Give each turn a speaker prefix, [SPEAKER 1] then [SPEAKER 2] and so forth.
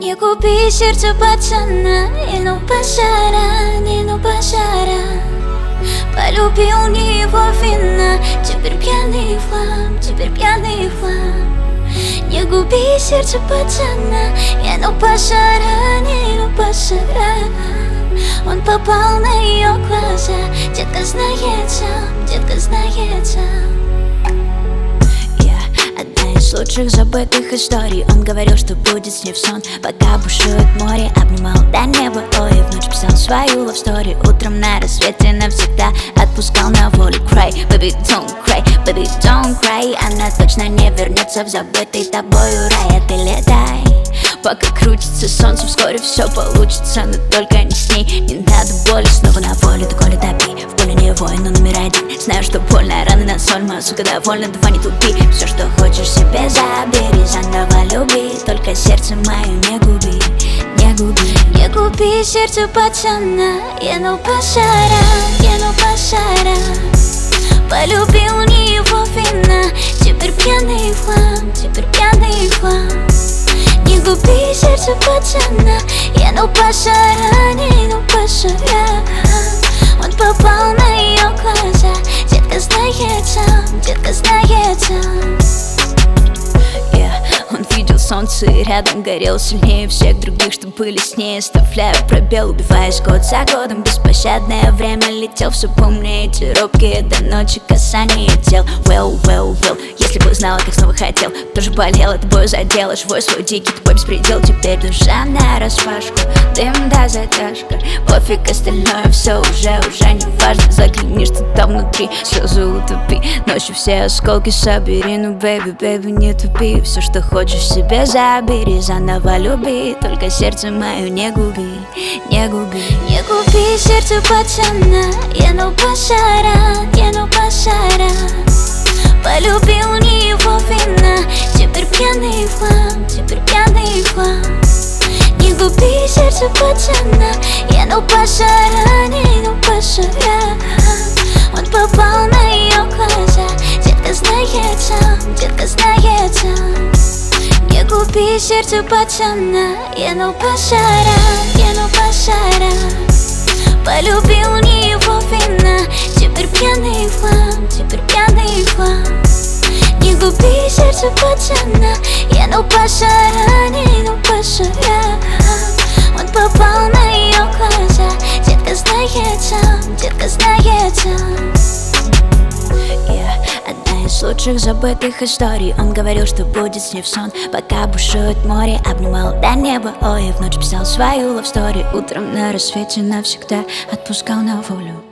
[SPEAKER 1] Не купи сердце пацана, не ну пожара, не ну пожара. Полюбил не его вина, теперь пьяный хлам, теперь пьяный хлам. Не губи сердце пацана, не ну пожара, не ну пожара. Он попал на ее глаза, детка знает сам, детка знает сам. Одна из лучших забытых историй. Он говорил, что будет с ней в сон, пока бушует море. Обнимал до неба, ой, в ночь писал свою love story. Утром на рассвете навсегда отпускал на волю. Cry, baby, don't cry, baby, don't cry. Она точно не вернется в забытый тобою рай. А ты летай, пока крутится солнце, вскоре все получится. Но только не с ней, не надо боли. Снова на воле, ты коли топи. В поле не воин, но номер один. Знаю, что больно, раны на соль, моя сука довольна, давай не тупи. Все, что хочешь себе забери, заново люби. Только сердце мое не губи, не губи. Не губи сердце пацана, я ну пожара, я ну пожара. Полюбил не его вина, теперь пьяный хлам, теперь пьяный хлам. Не губи сердце пацана, я ну пожара, не ну пожара. Он попал на ее глаза, детка знает сам, детка знает сам. Он видел солнце и рядом горел сильнее всех других, что были с ней. Оставляя пробел, убиваясь год за годом. Беспощадное время летел все помнее. Эти робкие до ночи касания тел. Well, well, well. Если бы знала, как снова хотел, тоже болела, тобой задела. Живой свой дикий, тупой беспредел. Теперь душа на распашку, дым да затяжка. Пофиг остальное, все уже не важно. Загляни, что там внутри, сразу утопи. Ночью все осколки собери, ну baby, baby, не тупи. Все, что хочешь себе забери, заново люби. Только сердце мое не губи, не губи. Не губи сердце пацана, я ну пожара, я ну пожара. Полюбил не его вина, теперь пьяный хлам, теперь пьяный хлам. Не губи сердце пацана, я ну пожара, не ну пожара. Он попал на ее глаза, детка знает сам, детка знает сам. Не губи сердце пацана, я ну пожара, я ну пожара. Полюбил не его вина, теперь пьяный хлам, теперь пьяный хлам. Не губи сердце пацана, я ну пожара, не ну пожара. Он попал на ее глаза, детка знает сам, детка знает сам. Одна из лучших забытых историй. Он говорил, что будет с ней в сон, пока бушует море. Обнимал до неба, ой, в ночь писал свою love story. Утром на рассвете навсегда отпускал на волю.